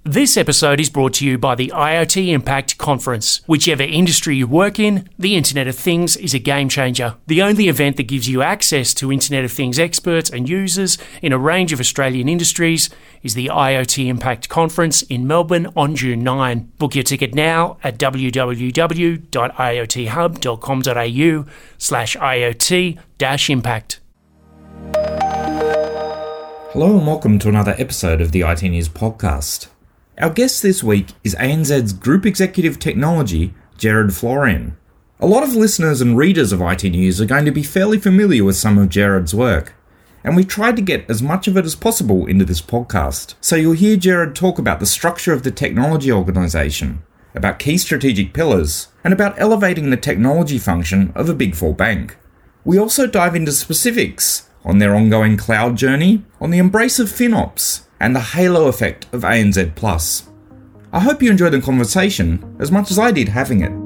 This episode is brought to you by the IoT Impact Conference. Whichever industry you work in, the Internet of Things is a game changer. The only event that gives you access to Internet of Things experts and users in a range of Australian industries is the IoT Impact Conference in Melbourne on June 9. Book your ticket now at www.iothub.com.au/IoT-impact. Hello and welcome to another episode of the IT News Podcast. Our guest this week is ANZ's Group Executive Technology, Gerard Florian. A lot of listeners and readers of IT News are going to be fairly familiar with some of Gerard's work, and we've tried to get as much of it as possible into this podcast. So you'll hear Gerard talk about the structure of the technology organisation, about key strategic pillars, and about elevating the technology function of a Big Four bank. We also dive into specifics on their ongoing cloud journey, on the embrace of FinOps, and the halo effect of ANZ Plus. I hope you enjoyed the conversation as much as I did having it.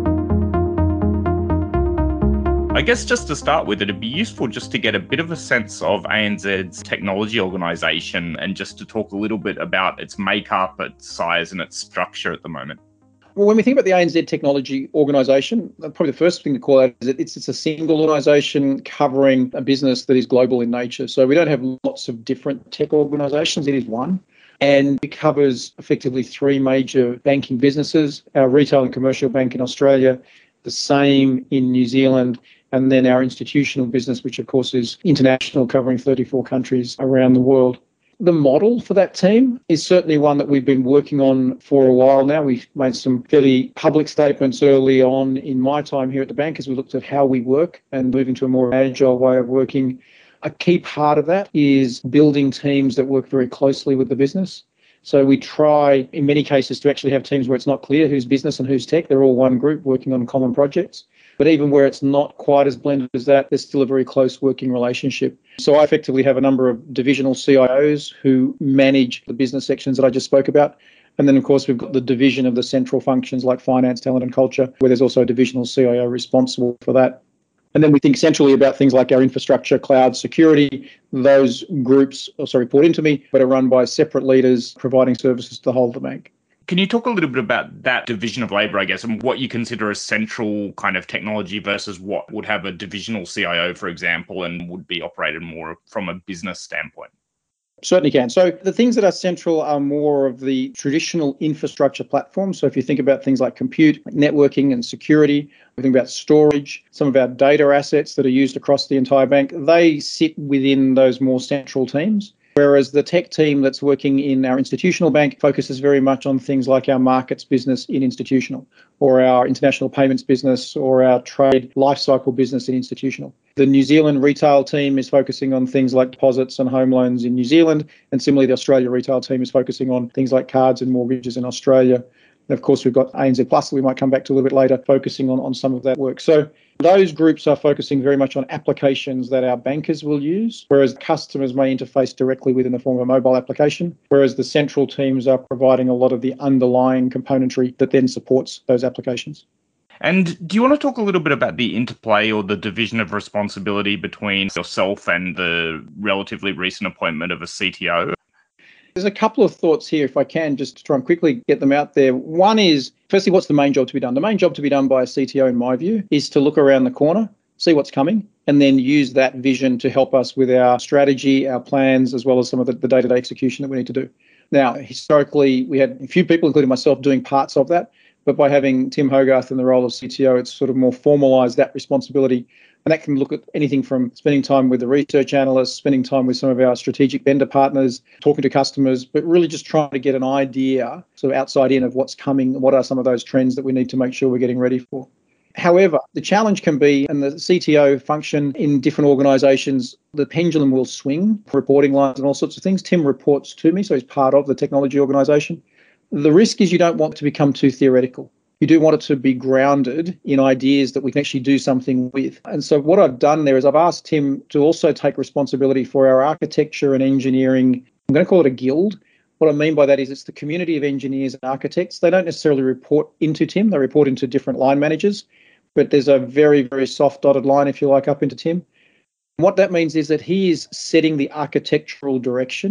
I guess just to start with, it'd be useful just to get a bit of a sense of ANZ's technology organisation and just to talk a little bit about its makeup, its size and its structure at the moment. Well, when we think about the ANZ technology organisation, probably the first thing to call out is that it's a single organisation covering a business that is global in nature. So we don't have lots of different tech organisations, it is one. And it covers effectively three major banking businesses, our retail and commercial bank in Australia, the same in New Zealand, and then our institutional business, which of course is international, covering 34 countries around the world. The model for that team is certainly one that we've been working on for a while now. We've made some fairly public statements early on in my time here at the bank as we looked at how we work and moving to a more agile way of working. A key part of that is building teams that work very closely with the business. So we try, in many cases, to actually have teams where it's not clear who's business and who's tech. They're all one group working on common projects. But even where it's not quite as blended as that, there's still a very close working relationship. So I effectively have a number of divisional CIOs who manage the business sections that I just spoke about. And then, of course, we've got the division of the central functions like finance, talent and culture, where there's also a divisional CIO responsible for that. And then we think centrally about things like our infrastructure, cloud, security. Those groups also report into me, but are run by separate leaders providing services to the whole of the bank. Can you talk a little bit about that division of labour, I guess, and what you consider a central kind of technology versus what would have a divisional CIO, for example, and would be operated more from a business standpoint? Certainly can. So the things that are central are more of the traditional infrastructure platforms. So if you think about things like compute, networking and security, we think about storage, some of our data assets that are used across the entire bank, they sit within those more central teams. Whereas the tech team that's working in our institutional bank focuses very much on things like our markets business in institutional, or our international payments business, or our trade lifecycle business in institutional. The New Zealand retail team is focusing on things like deposits and home loans in New Zealand, and similarly the Australia retail team is focusing on things like cards and mortgages in Australia. And of course, we've got ANZ Plus that we might come back to a little bit later, focusing on some of that work. So those groups are focusing very much on applications that our bankers will use, whereas customers may interface directly with in the form of a mobile application, whereas the central teams are providing a lot of the underlying componentry that then supports those applications. And do you want to talk a little bit about the interplay or the division of responsibility between yourself and the relatively recent appointment of a CTO? There's a couple of thoughts here, if I can, just to try and quickly get them out there. One is, firstly, what's the main job to be done? The main job to be done by a CTO, in my view, is to look around the corner, see what's coming, and then use that vision to help us with our strategy, our plans, as well as some of the day-to-day execution that we need to do. Now, historically, we had a few people, including myself, doing parts of that. But by having Tim Hogarth in the role of CTO, it's sort of more formalised that responsibility. And that can look at anything from spending time with the research analysts, spending time with some of our strategic vendor partners, talking to customers, but really just trying to get an idea, sort of outside in, of what's coming, what are some of those trends that we need to make sure we're getting ready for. However, the challenge can be, and the CTO function in different organisations, the pendulum will swing, reporting lines and all sorts of things. Tim reports to me, so he's part of the technology organisation. The risk is you don't want to become too theoretical. You do want it to be grounded in ideas that we can actually do something with. And so what I've done there is I've asked Tim to also take responsibility for our architecture and engineering. I'm going to call it a guild. What I mean by that is it's the community of engineers and architects. They don't necessarily report into Tim. They report into different line managers. But there's a very, very soft dotted line, if you like, up into Tim. What that means is that he is setting the architectural direction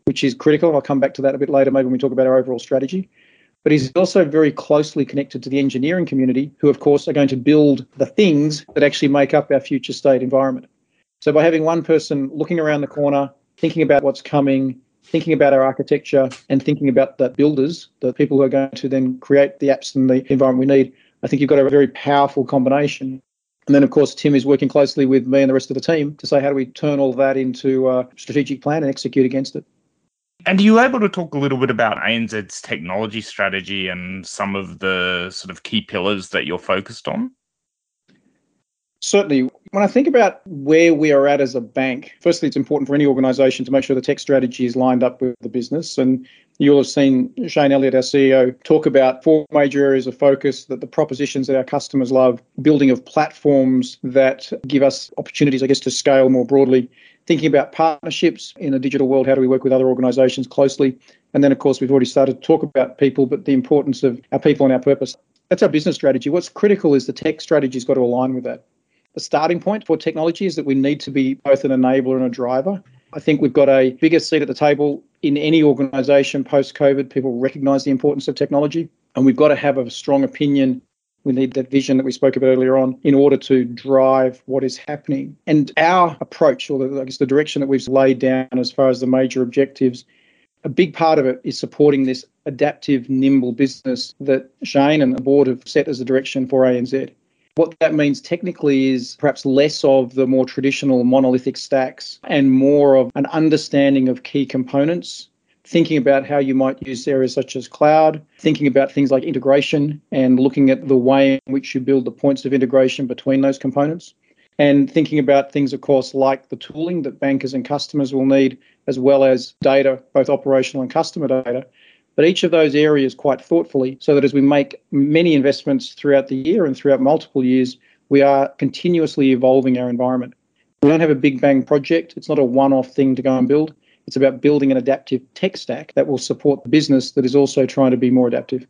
which is critical. I'll come back to that a bit later, maybe when we talk about our overall strategy. But he's also very closely connected to the engineering community, who, of course, are going to build the things that actually make up our future state environment. So by having one person looking around the corner, thinking about what's coming, thinking about our architecture, and thinking about the builders, the people who are going to then create the apps and the environment we need, I think you've got a very powerful combination. And then, of course, Tim is working closely with me and the rest of the team to say, how do we turn all that into a strategic plan and execute against it? And are you able to talk a little bit about ANZ's technology strategy and some of the sort of key pillars that you're focused on? Certainly. When I think about where we are at as a bank, firstly, it's important for any organisation to make sure the tech strategy is lined up with the business. And you'll have seen Shane Elliott, our CEO, talk about 4 major areas of focus, that the propositions that our customers love, building of platforms that give us opportunities, I guess, to scale more broadly, thinking about partnerships in a digital world, how do we work with other organisations closely? And then, of course, we've already started to talk about people, but the importance of our people and our purpose. That's our business strategy. What's critical is the tech strategy's got to align with that. The starting point for technology is that we need to be both an enabler and a driver. I think we've got a bigger seat at the table in any organisation post-COVID. People recognise the importance of technology, and we've got to have a strong opinion. We need that vision that we spoke about earlier on in order to drive what is happening. And our approach, or the direction that we've laid down as far as the major objectives, a big part of it is supporting this adaptive, nimble business that Shane and the board have set as the direction for ANZ. What that means technically is perhaps less of the more traditional monolithic stacks and more of an understanding of key components, thinking about how you might use areas such as cloud, thinking about things like integration and looking at the way in which you build the points of integration between those components, and thinking about things, of course, like the tooling that bankers and customers will need, as well as data, both operational and customer data. But each of those areas quite thoughtfully, so that as we make many investments throughout the year and throughout multiple years, we are continuously evolving our environment. We don't have a big bang project. It's not a one-off thing to go and build. It's about building an adaptive tech stack that will support the business that is also trying to be more adaptive.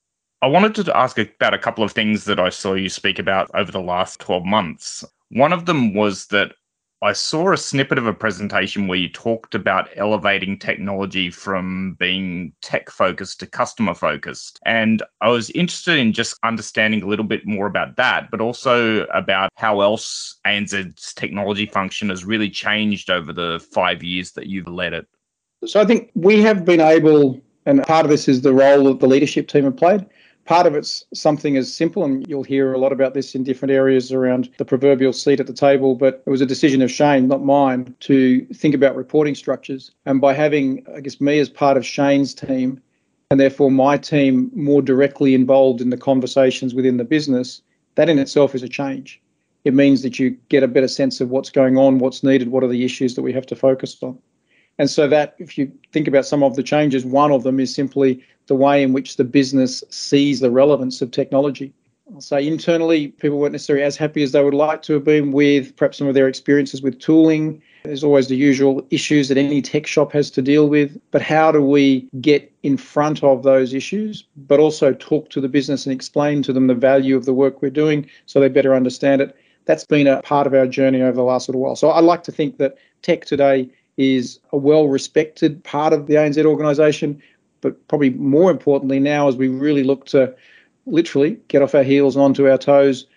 I wanted to ask about a couple of things that I saw you speak about over the last 12 months. One of them was that I saw a snippet of a presentation where you talked about elevating technology from being tech-focused to customer-focused. And I was interested in just understanding a little bit more about that, but also about how else ANZ's technology function has really changed over the 5 years that you've led it. So I think we have been able, and part of this is the role that the leadership team have played. Part of it's something as simple, and you'll hear a lot about this in different areas around the proverbial seat at the table, but it was a decision of Shane, not mine, to think about reporting structures. And by having, I guess, me as part of Shane's team, and therefore my team more directly involved in the conversations within the business, that in itself is a change. It means that you get a better sense of what's going on, what's needed, what are the issues that we have to focus on. And so that, if you think about some of the changes, one of them is simply the way in which the business sees the relevance of technology. I'll say internally, people weren't necessarily as happy as they would like to have been with perhaps some of their experiences with tooling. There's always the usual issues that any tech shop has to deal with. But how do we get in front of those issues, but also talk to the business and explain to them the value of the work we're doing so they better understand it? That's been a part of our journey over the last little while. So I like to think that tech today is a well-respected part of the ANZ organisation, but probably more importantly now, as we really look to literally get off our heels and onto our toes,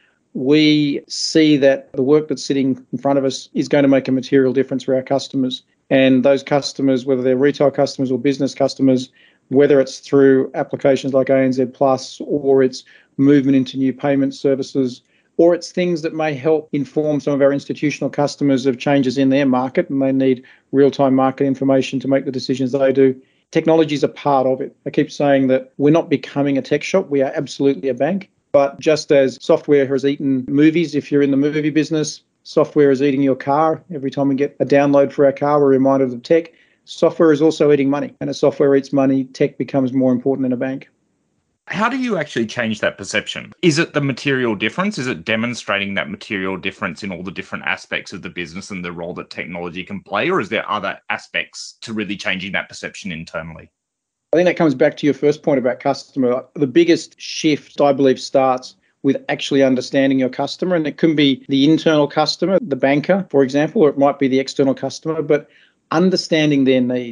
we see that the work that's sitting in front of us is going to make a material difference for our customers. And those customers, whether they're retail customers or business customers, whether it's through applications like ANZ Plus, or it's movement into new payment services, or it's things that may help inform some of our institutional customers of changes in their market and they need real-time market information to make the decisions they do. Technology is a part of it. I keep saying that we're not becoming a tech shop. We are absolutely a bank. But just as software has eaten movies, if you're in the movie business, software is eating your car. Every time we get a download for our car, we're reminded of tech. Software is also eating money. And as software eats money, tech becomes more important in a bank. How do you actually change that perception? Is it the material difference? Is it demonstrating that material difference in all the different aspects of the business and the role that technology can play? Or is there other aspects to really changing that perception internally? I think that comes back to your first point about customer. The biggest shift, I believe, starts with actually understanding your customer. And it can be the internal customer, the banker, for example, or it might be the external customer, but understanding their needs.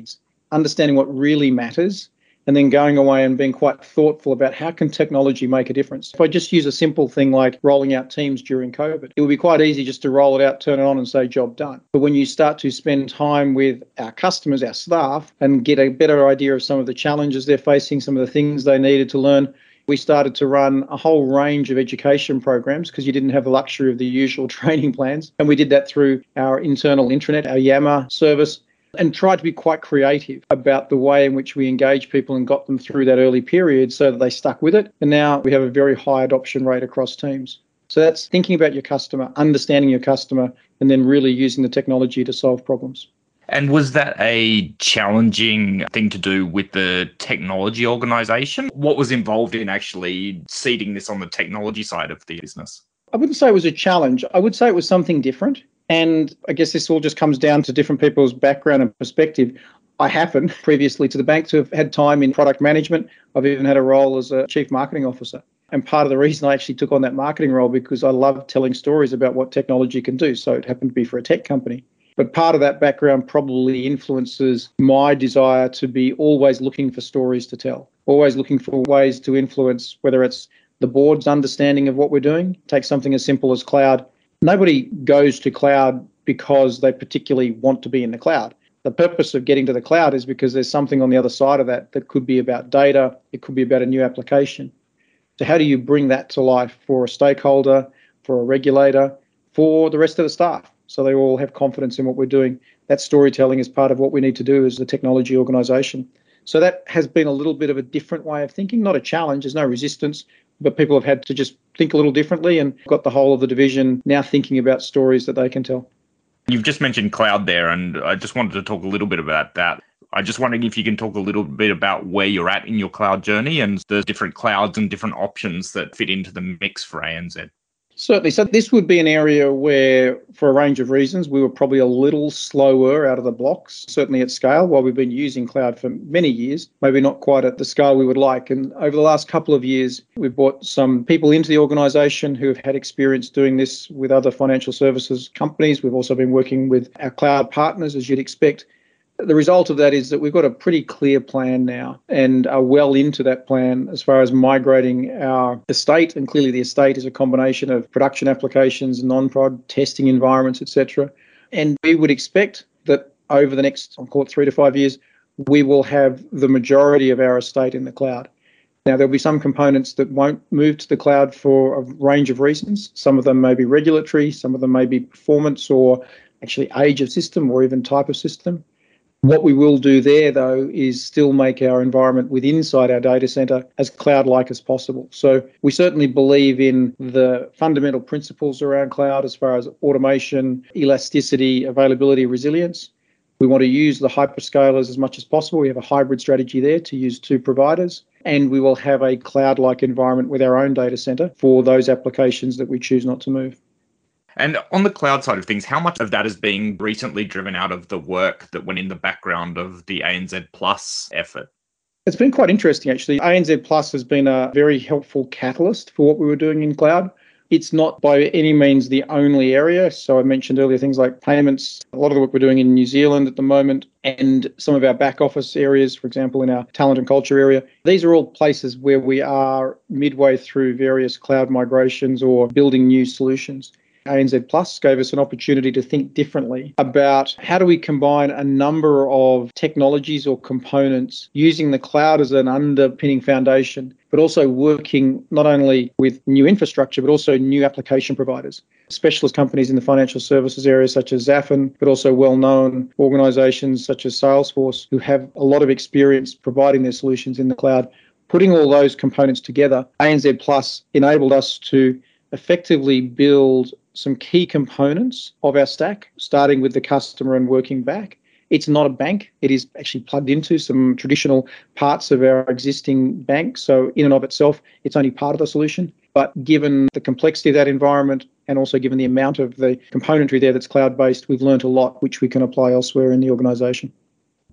understanding what really matters, and then going away and being quite thoughtful about how can technology make a difference. If I just use a simple thing like rolling out Teams during COVID, it would be quite easy just to roll it out, turn it on and say job done. But when you start to spend time with our customers, our staff, and get a better idea of some of the challenges they're facing, some of the things they needed to learn, we started to run a whole range of education programs because you didn't have the luxury of the usual training plans. And we did that through our internal intranet, our Yammer service, and tried to be quite creative about the way in which we engage people and got them through that early period so that they stuck with it. And now we have a very high adoption rate across teams. So that's thinking about your customer, understanding your customer, and then really using the technology to solve problems. And was that a challenging thing to do with the technology organisation? What was involved in actually seeding this on the technology side of the business? I wouldn't say it was a challenge. I would say it was something different. And I guess this all just comes down to different people's background and perspective. I happen previously to the bank to have had time in product management. I've even had a role as a chief marketing officer. And part of the reason I actually took on that marketing role because I love telling stories about what technology can do. So it happened to be for a tech company. But part of that background probably influences my desire to be always looking for stories to tell, always looking for ways to influence, whether it's the board's understanding of what we're doing. Take something as simple as cloud. Nobody goes to cloud because they particularly want to be in the cloud. The purpose of getting to the cloud is because there's something on the other side of that that could be about data, it could be about a new application. So how do you bring that to life for a stakeholder, for a regulator, for the rest of the staff, so they all have confidence in what we're doing? That storytelling is part of what we need to do as a technology organisation. So that has been a little bit of a different way of thinking, not a challenge, there's no resistance, but people have had to just think a little differently and got the whole of the division now thinking about stories that they can tell. You've just mentioned cloud there, and I just wanted to talk a little bit about that. I just wondering if you can talk a little bit about where you're at in your cloud journey and the different clouds and different options that fit into the mix for ANZ. Certainly. So this would be an area where, for a range of reasons, we were probably a little slower out of the blocks, certainly at scale, while we've been using cloud for many years, maybe not quite at the scale we would like. And over the last couple of years, we've brought some people into the organisation who have had experience doing this with other financial services companies. We've also been working with our cloud partners, as you'd expect. The result of that is that we've got a pretty clear plan now and are well into that plan as far as migrating our estate. And clearly the estate is a combination of production applications, non-prod, testing environments, etc. And we would expect that over the next, I'll call it 3 to 5 years, we will have the majority of our estate in the cloud. Now, there'll be some components that won't move to the cloud for a range of reasons. Some of them may be regulatory, some of them may be performance or actually age of system or even type of system. What we will do there, though, is still make our environment inside our data center as cloud-like as possible. So we certainly believe in the fundamental principles around cloud as far as automation, elasticity, availability, resilience. We want to use the hyperscalers as much as possible. We have a hybrid strategy there to use 2 providers. And we will have a cloud-like environment with our own data center for those applications that we choose not to move. And on the cloud side of things, how much of that is being recently driven out of the work that went in the background of the ANZ Plus effort? It's been quite interesting, actually. ANZ Plus has been a very helpful catalyst for what we were doing in cloud. It's not by any means the only area. So I mentioned earlier things like payments, a lot of the work we're doing in New Zealand at the moment, and some of our back office areas, for example, in our talent and culture area. These are all places where we are midway through various cloud migrations or building new solutions. ANZ Plus gave us an opportunity to think differently about how do we combine a number of technologies or components using the cloud as an underpinning foundation, but also working not only with new infrastructure, but also new application providers. Specialist companies in the financial services area such as Zafin, but also well-known organisations such as Salesforce who have a lot of experience providing their solutions in the cloud. Putting all those components together, ANZ Plus enabled us to effectively build some key components of our stack, starting with the customer and working back. It's not a bank. It is actually plugged into some traditional parts of our existing bank. So in and of itself, it's only part of the solution. But given the complexity of that environment and also given the amount of the componentry there that's cloud-based, we've learned a lot which we can apply elsewhere in the organisation.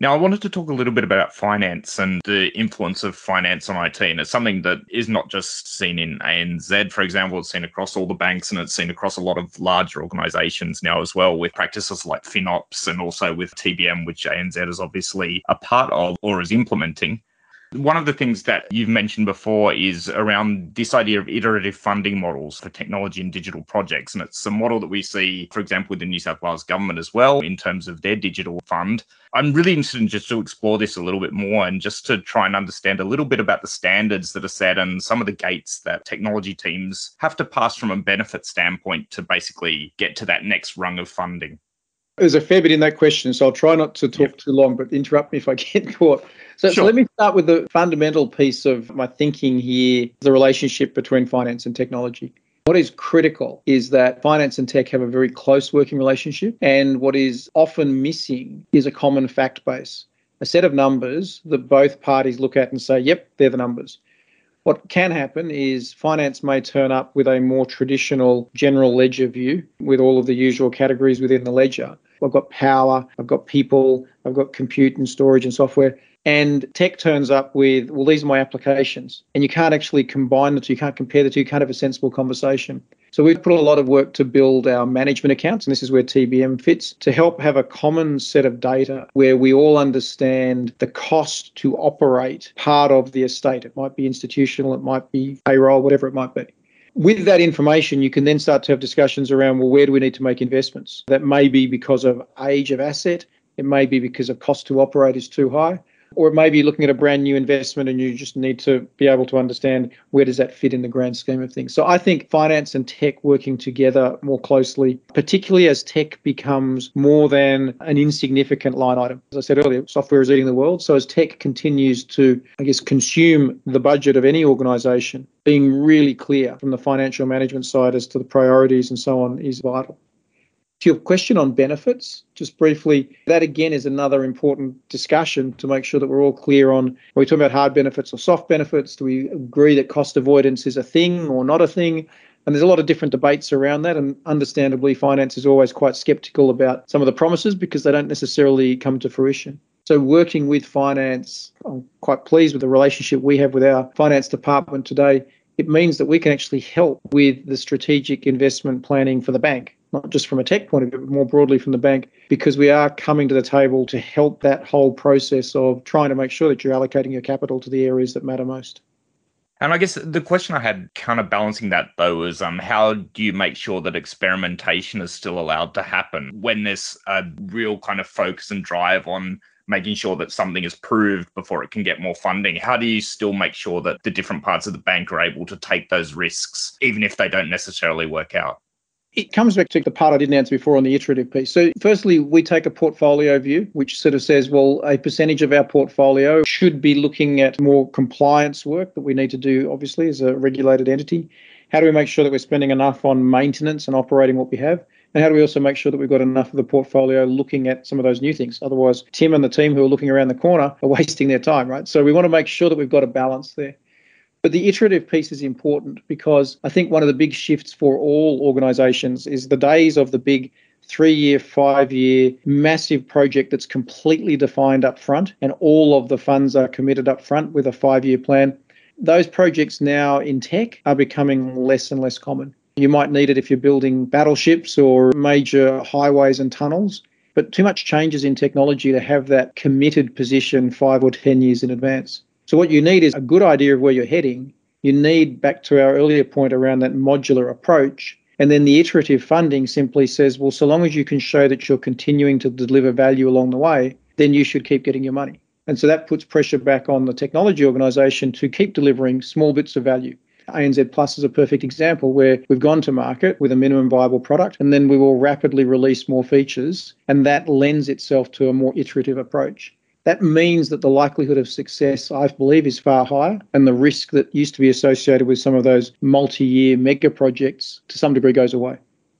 Now, I wanted to talk a little bit about finance and the influence of finance on IT. And it's something that is not just seen in ANZ, for example, it's seen across all the banks and it's seen across a lot of larger organisations now as well, with practices like FinOps and also with TBM, which ANZ is obviously a part of or is implementing. One of the things that you've mentioned before is around this idea of iterative funding models for technology and digital projects. And it's a model that we see, for example, with the New South Wales government as well, in terms of their digital fund. I'm really interested in just to explore this a little bit more and just to try and understand a little bit about the standards that are set and some of the gates that technology teams have to pass from a benefit standpoint to basically get to that next rung of funding. There's a fair bit in that question, so I'll try not to talk too long, but interrupt me if I get caught. So let me start with the fundamental piece of my thinking here, the relationship between finance and technology. What is critical is that finance and tech have a very close working relationship, and what is often missing is a common fact base, a set of numbers that both parties look at and say, yep, they're the numbers. What can happen is finance may turn up with a more traditional general ledger view with all of the usual categories within the ledger. I've got power, I've got people, I've got compute and storage and software. And tech turns up with, well, these are my applications. And you can't actually combine the two, you can't compare the two, you can't have a sensible conversation. So we've put a lot of work to build our management accounts, and this is where TBM fits, to help have a common set of data where we all understand the cost to operate part of the estate. It might be institutional, it might be payroll, whatever it might be. With that information, you can then start to have discussions around, well, where do we need to make investments? That may be because of age of asset, it may be because of cost to operate is too high, or it may be looking at a brand new investment and you just need to be able to understand where does that fit in the grand scheme of things. So I think finance and tech working together more closely, particularly as tech becomes more than an insignificant line item. As I said earlier, software is eating the world. So as tech continues to, consume the budget of any organisation, being really clear from the financial management side as to the priorities and so on is vital. To your question on benefits, just briefly, that again is another important discussion to make sure that we're all clear on, are we talking about hard benefits or soft benefits? Do we agree that cost avoidance is a thing or not a thing? And there's a lot of different debates around that. And understandably, finance is always quite skeptical about some of the promises because they don't necessarily come to fruition. So working with finance, I'm quite pleased with the relationship we have with our finance department today. It means that we can actually help with the strategic investment planning for the bank, not just from a tech point of view, but more broadly from the bank, because we are coming to the table to help that whole process of trying to make sure that you're allocating your capital to the areas that matter most. And I guess the question I had kind of balancing that, though, is how do you make sure that experimentation is still allowed to happen when there's a real kind of focus and drive on making sure that something is proved before it can get more funding? How do you still make sure that the different parts of the bank are able to take those risks, even if they don't necessarily work out? It comes back to the part I didn't answer before on the iterative piece. So firstly, we take a portfolio view, which sort of says, well, a percentage of our portfolio should be looking at more compliance work that we need to do, obviously, as a regulated entity. How do we make sure that we're spending enough on maintenance and operating what we have? And how do we also make sure that we've got enough of the portfolio looking at some of those new things? Otherwise, Tim and the team who are looking around the corner are wasting their time, right? So we want to make sure that we've got a balance there. But the iterative piece is important because I think one of the big shifts for all organisations is the days of the big 3-year, 5-year massive project that's completely defined up front and all of the funds are committed up front with a 5-year plan. Those projects now in tech are becoming less and less common. You might need it if you're building battleships or major highways and tunnels, but too much changes in technology to have that committed position 5 or 10 years in advance. So what you need is a good idea of where you're heading. You need, back to our earlier point around that modular approach, and then the iterative funding simply says, well, so long as you can show that you're continuing to deliver value along the way, then you should keep getting your money. And so that puts pressure back on the technology organisation to keep delivering small bits of value. ANZ Plus is a perfect example where we've gone to market with a minimum viable product and then we will rapidly release more features, and that lends itself to a more iterative approach. That means that the likelihood of success, I believe, is far higher, and the risk that used to be associated with some of those multi-year mega projects to some degree goes away.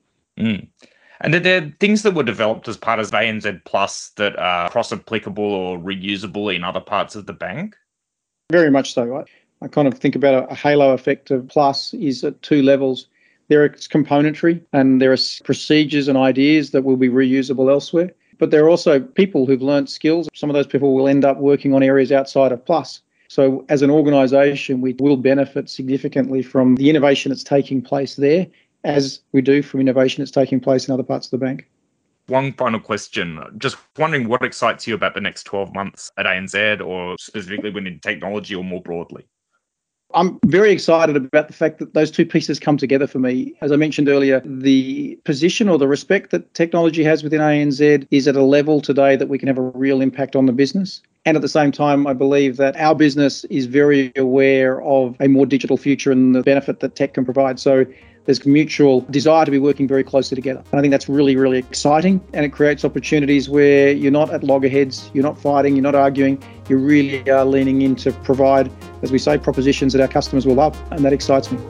And are there things that were developed as part of ANZ Plus that are cross-applicable or reusable in other parts of the bank? Very much so, right? I kind of think about a halo effect of Plus is at 2 levels. There is componentry and there are procedures and ideas that will be reusable elsewhere. but there are also people who've learnt skills. Some of those people will end up working on areas outside of Plus. So as an organisation, we will benefit significantly from the innovation that's taking place there, as we do from innovation that's taking place in other parts of the bank. One final question. Just wondering what excites you about the next 12 months at ANZ, or specifically within technology or more broadly? I'm very excited about the fact that those two pieces come together for me. As I mentioned earlier, the position or the respect that technology has within ANZ is at a level today that we can have a real impact on the business. And at the same time, I believe that our business is very aware of a more digital future and the benefit that tech can provide. So there's mutual desire to be working very closely together. And I think that's really, really exciting. And it creates opportunities where you're not at loggerheads, you're not fighting, you're not arguing. You really are leaning in to provide, as we say, propositions that our customers will love. And that excites me.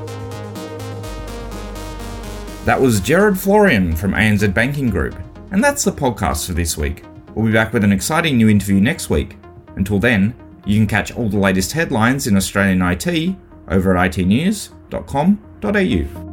That was Gerard Florian from ANZ Banking Group. And that's the podcast for this week. We'll be back with an exciting new interview next week. Until then, you can catch all the latest headlines in Australian IT over at itnews.com.au.